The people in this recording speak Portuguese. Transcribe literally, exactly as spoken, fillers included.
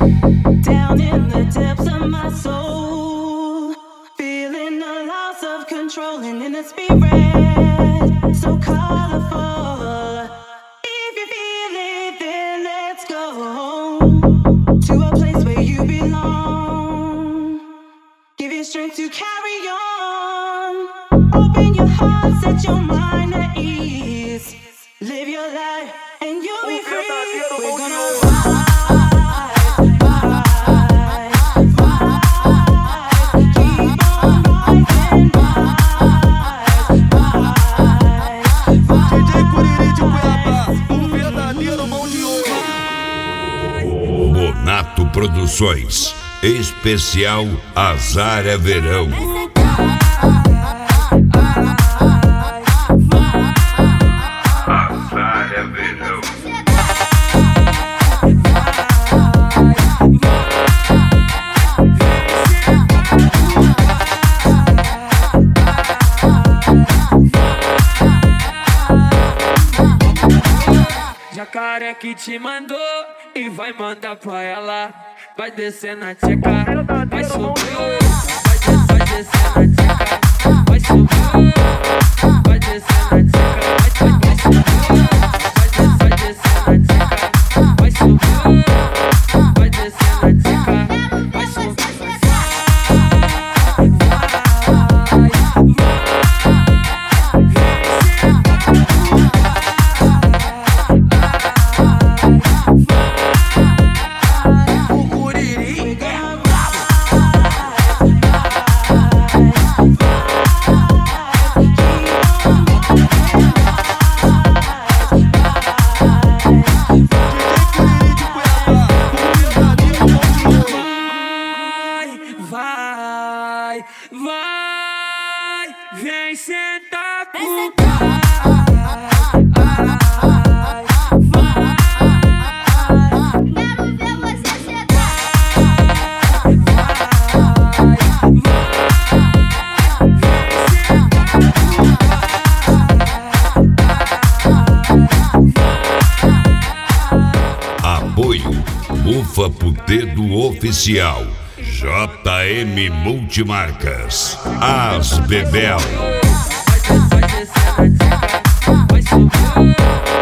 Down in the depths of my soul, feeling the loss of control and in the spirit, so colorful. If you feel it, then let's go to a place where you belong. Give you strength to carry on. Open your heart, set your mind at ease. Live your life and you'll be free. We're gonna ride. Bonato Produções, especial Azar é Verão. Azar é Verão. Jacaré que te mandou e vai mandar pra ela. Vai descer na tcheca, vai subir. Vai descer na tcheca, vai subir. Vai descer na tcheca, vai subir. Vai descer na tcheca, vai subir. Vai descer na tcheca, vai subir. Vai, vai, vem sentar pro pai. Quero ver você sentar. Apoio Bufa pro Dedo Oficial, J M Multimarcas, As Bebel. Vai descer na tcheca, vai subir.